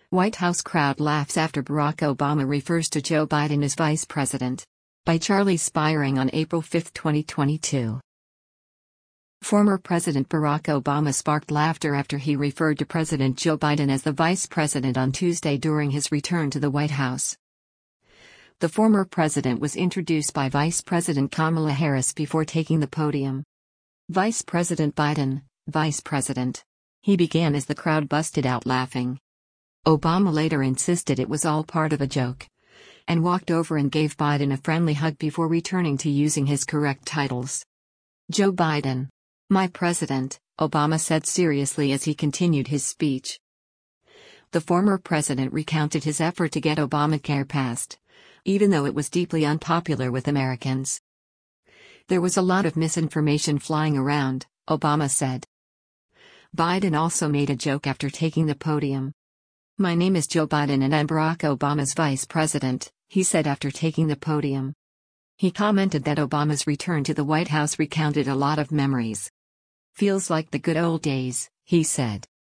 White House crowd laughs after Barack Obama refers to Joe Biden as vice president. By Charlie Spiring on April 5, 2022. Former President Barack Obama sparked laughter after he referred to President Joe Biden as the vice president on Tuesday during his return to the White House. The former president was introduced by Vice President Kamala Harris before taking the podium. Vice President Biden, Vice President. He began as the crowd busted out laughing. Obama later insisted it was all part of a joke, and walked over and gave Biden a friendly hug before returning to using his correct titles. Joe Biden. My president, Obama said seriously as he continued his speech. The former president recounted his effort to get Obamacare passed, even though it was deeply unpopular with Americans. There was a lot of misinformation flying around, Obama said. Biden also made a joke after taking the podium. My name is Joe Biden and I'm Barack Obama's vice president, he said after taking the podium. He commented that Obama's return to the White House recounted a lot of memories. Feels like the good old days, he said.